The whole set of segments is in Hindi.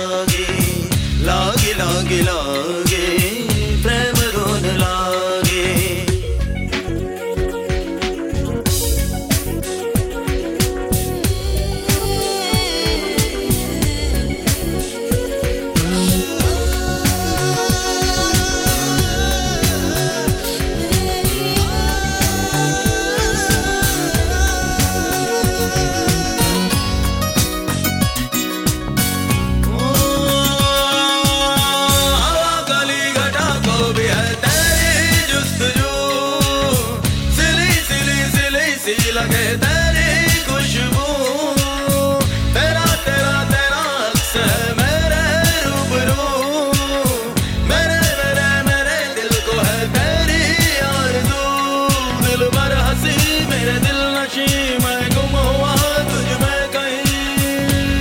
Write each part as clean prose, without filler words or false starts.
लागे, लागे लागे लागे प्रेम धुन लागे। लगे तेरी खुशबू, तेरा तेरा तेरा अक्स है मेरे रूबरू। मेरे मेरे मेरे दिल को है तेरी आरज़ू। दिल भर हंसी मेरे दिल नशी, मैं गुम हुआ तुझ में कहीं।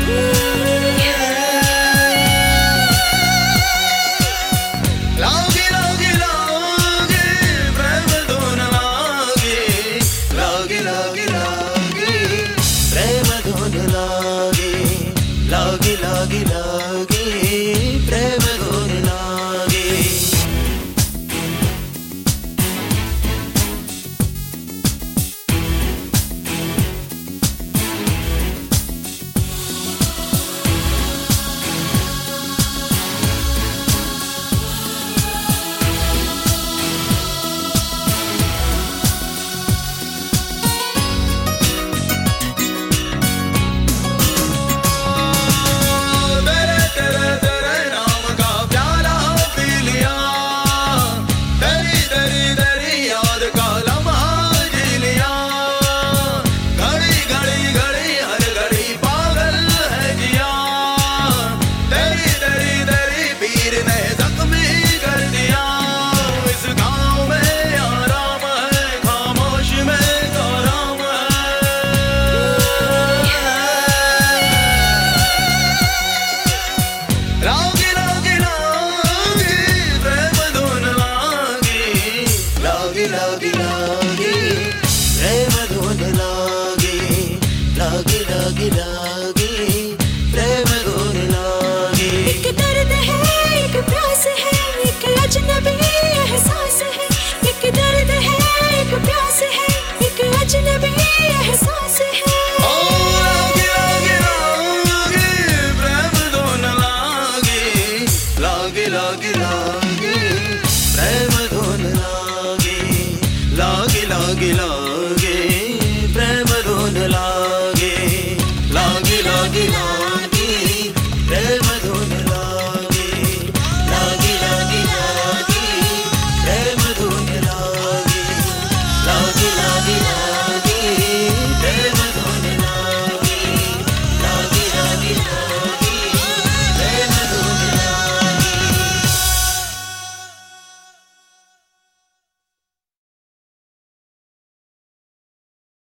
लागी लागी लागी प्रेम धुन लागी, लागी लागी लागी प्रेम धुन लागी, लागी लागी लागी प्रेम धुन लागी। लागी लागी प्रेम धुन लागी, लागी लागी लागी प्रेम धुन लागी। एक दर्द है, एक प्यास है, एक अजनबी एहसास है। एक दर्द है, एक प्यास है, एक अजनबी एहसास है। लागी लागी लागी प्रेम धुन लागी, लागी लागी लागी।